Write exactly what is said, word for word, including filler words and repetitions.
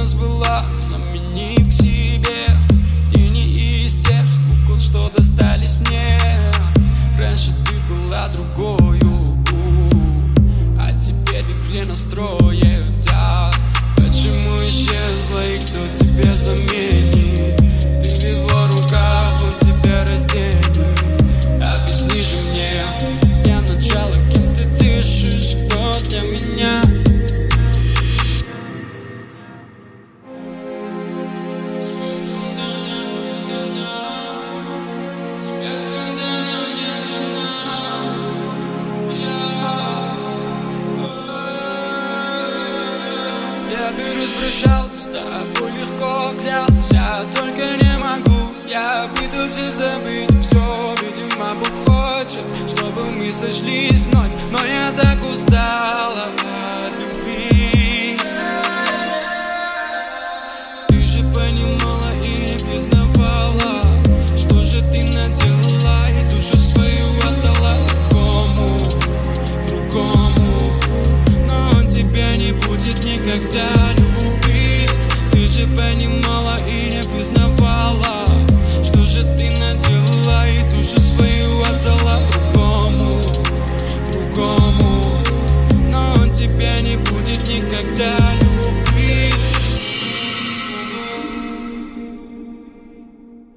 развела, заменив к себе. Ты не из тех кукол, что достались мне. Раньше ты была другою, а теперь в игре настроит, да. Почему исчезла и кто тебя заменит? Ты в его руках, он тебя разденет. Объясни же мне, для начала, кем ты дышишь, кто для меня? Я берусь, прощал, с тобой легко клялся, только не могу. Я пытался забыть все, видимо, Бог хочет, чтобы мы сошлись вновь. Но я так устала.